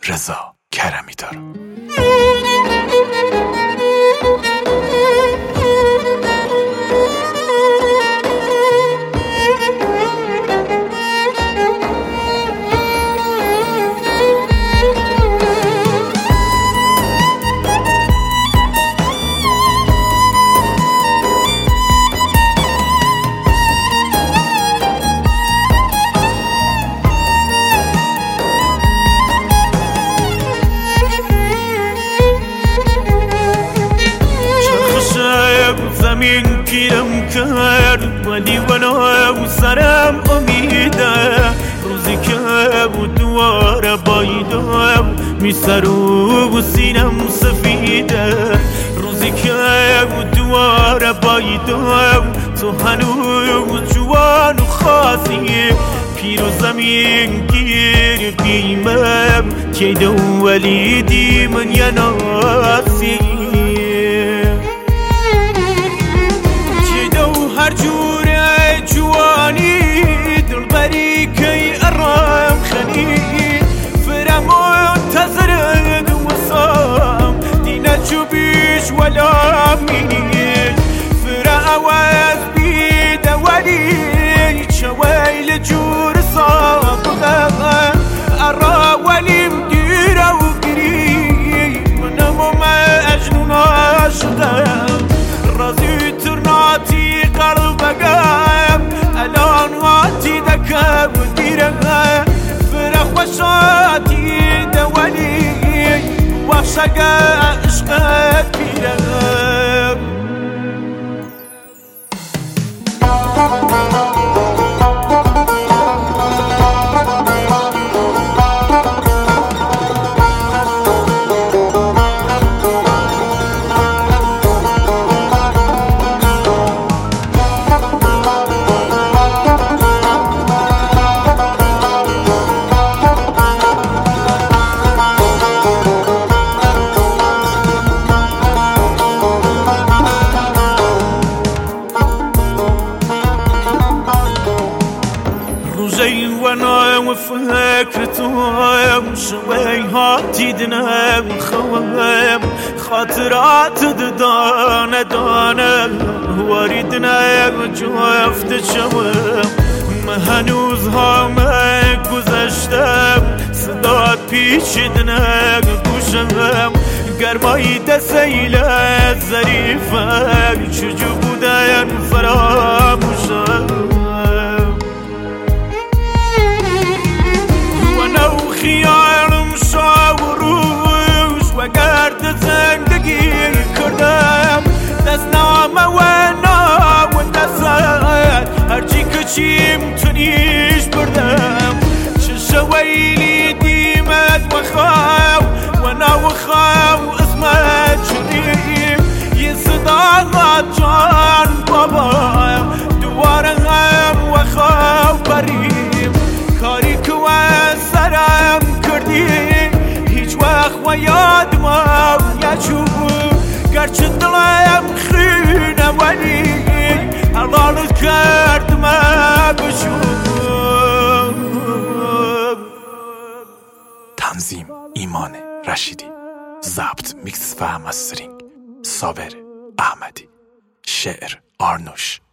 رضا کرمی دارم. زمین گیرم کرد ولی ولو سرم امیده، روزی که بود دواره بایدم میسرو و سینم سفیده، روزی که بود دواره بایدم تو هنوز جوان و خاصی، پیر و زمین گیر بیمم که دو ولیدی من یا ناسی، هر جوره جوانی دلبری کی ارام خنی فرم منتظر وصام دينا تشوبيش ولا مني فرا اواز بيد ولي شوايل جور صابغه ارا ولي مديره وقري ونمو ما اجنون عاشقه رازي ترناتي قلبك الان واتي دكا وديرها فرح وشاتي دولي وعشق عشقك بيرها روزي وانا وفكرتهم شوي هاتي دنا خوام خاطرات دانا دانا واردنا جفت شوام ما هنوز هم گذشتم صدات پیچیدن گوشم گرمایی دسیل ظریفم چجو بودن فراموشم خيارم شاوروش وقرد زندگی کردم دست نامه و نام دستت هرچی کچیم تونیش بردم چه ویلی دیمت و خواو و ناو خواو اسمت شدیم یه صداقات جان بابا دواره هم و خواو بریم کاری که سرم کردی هیچ وقت و یادم نچوب گرچه دلم خونه ولی حلالت کردم بشوب. تنظیم ایمان رشیدی، ضبط میکس و مسترینگ صابر احمدی، شعر آرنوش.